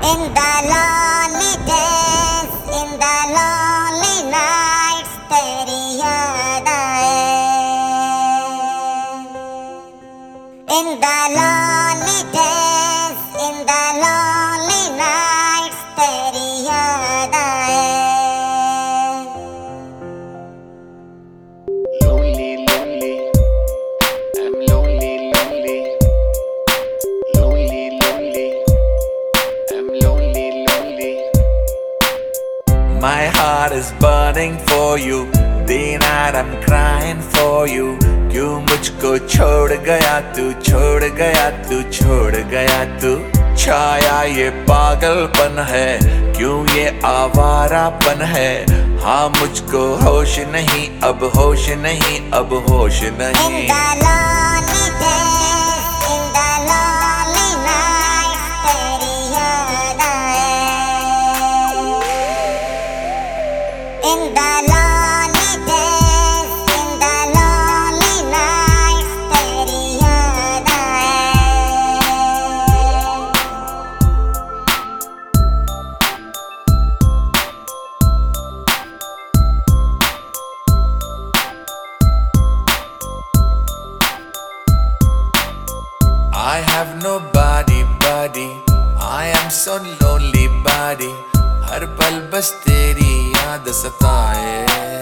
In the lonely days, in the lonely nights, तेरी याद आए. In the lonely days, in the lonely nights, तेरी याद आए. Lonely, lonely, I'm lonely, lonely, lonely, lonely, I'm lonely, lonely. My heart is burning for you, day night I'm crying for you. क्यों मुझको छोड़ गया तू, छोड़ गया तू, छोड़ गया तू. छाया ये पागलपन है, क्यों ये आवारापन है. हाँ मुझको होश नहीं, अब होश नहीं, अब होश In नहीं. the lonely days, in the lonely nights, तेरी याद आए. In the lonely days, in the lonely nights, तेरी याद आए. I have nobody, buddy. I am so lonely, buddy. हर पल बस तेरी याद सताए.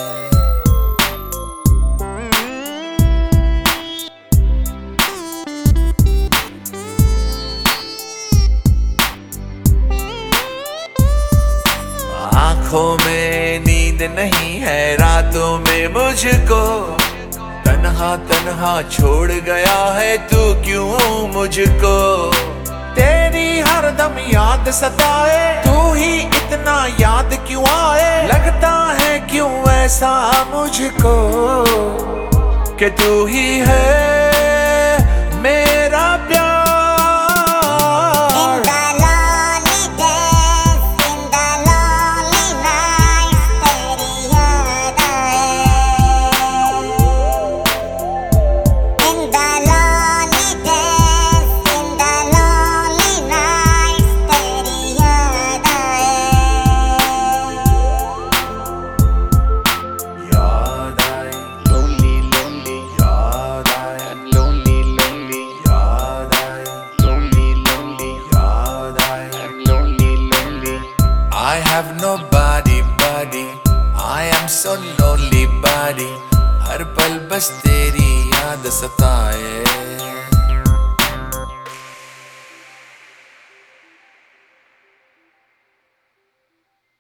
आँखों में नींद नहीं है, रातों में मुझको तन्हा तन्हा छोड़ गया है तू. क्यों मुझको तेरी हरदम याद सताए. तू ही इतना याद क्यों आए. लगता है क्यों ऐसा मुझको कि तू ही है मेरा प्यार. In the lonely days, in the lonely nights, तेरी याद आए. In the lonely days, in the lonely nights, तेरी याद आए. याद आई, lonely, lonely, याद आई, I'm lonely, lonely, याद आई, lonely, lonely, याद आई, I'm lonely, lonely. I have nobody, buddy. I am so lonely, buddy. हर पल बस तेरी याद सताए.